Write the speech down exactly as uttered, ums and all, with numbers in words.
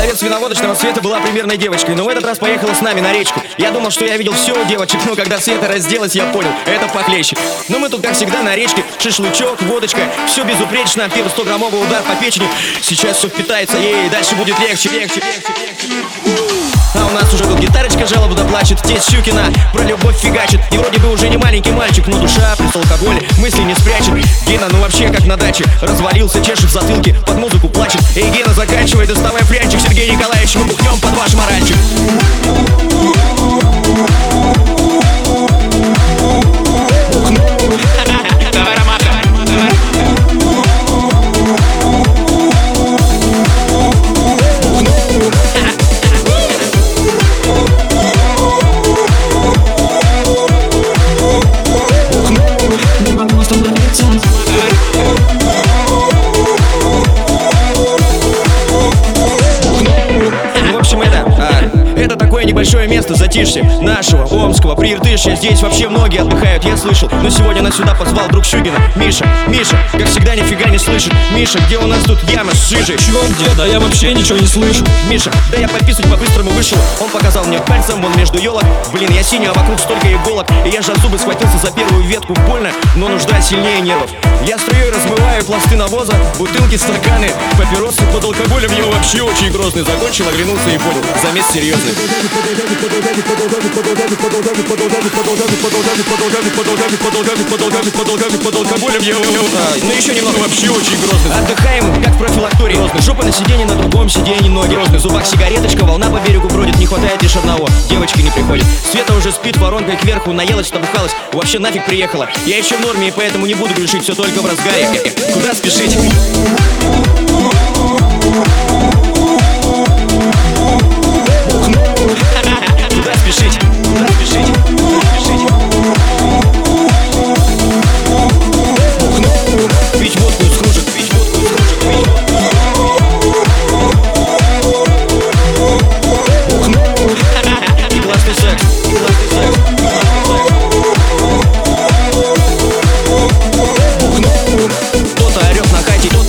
Продавец виноводочного Света была примерной девочкой, но в этот раз поехала с нами на речку. Я думал, что я видел все у девочек, но когда Света разделась, я понял, это похлеще. Но мы тут, как всегда, на речке. Шашлычок, водочка, все безупречно. Первый стограммовый удар по печени. Сейчас все впитается, ей дальше будет легче, легче, легче, легче. А у нас уже тут гитарочка жалобно плачет. Тесть Щукина про любовь фигачит. И вроде бы уже не маленький мальчик, но душа при алкоголе мысли не спрячет. Гена, ну вообще как на даче. Развалился, чешет в затылке, под музыку плачет. Эй, Гена, заканчивай, доставай прянчик. Сергей Николаевич, мы бухнем под ваш моральчик. Давай, Ромашка. Небольшое место затишье нашего Омского Прииртышья. Здесь вообще многие отдыхают, я слышал. Но сегодня нас сюда позвал друг Щукина. Миша, Миша, как всегда нифига не слышит. Миша, где у нас тут яма с жижей? Чё, где? Да я вообще ничего не слышу. Миша, да я пописать по-быстрому вышел. Он показал мне пальцем, вон между елок. Блин, я синий, а вокруг столько иголок. И я же зубы схватился за первую ветку. Больно, но нужда сильнее нервов. Я струей размываю пласты навоза, бутылки, стаканы, папиросы. Под алкоголем его вообще очень грозный. Закончил, оглянулся и понял, замес серьезный. Под алкоголем я ну еще немного вообще очень грозный. Отдыхаем, как в профилактории. Жопа на сиденье, на другом сиденье ноги. В зубах сигареточка, волна по берегу бродит. Не хватает лишь одного, девочки не приходят. Света уже спит, воронкой кверху, наелась, набухалась. Вообще нафиг приехала. Я еще в норме, и поэтому не буду грешить, все только в разгаре. Куда спешить? Куда спешить? Куда спешить? Куда спешить? Пить водку скружит, пить водку скружит, пить водку. И классный секс, и классный секс. Кто-то орёт на хате,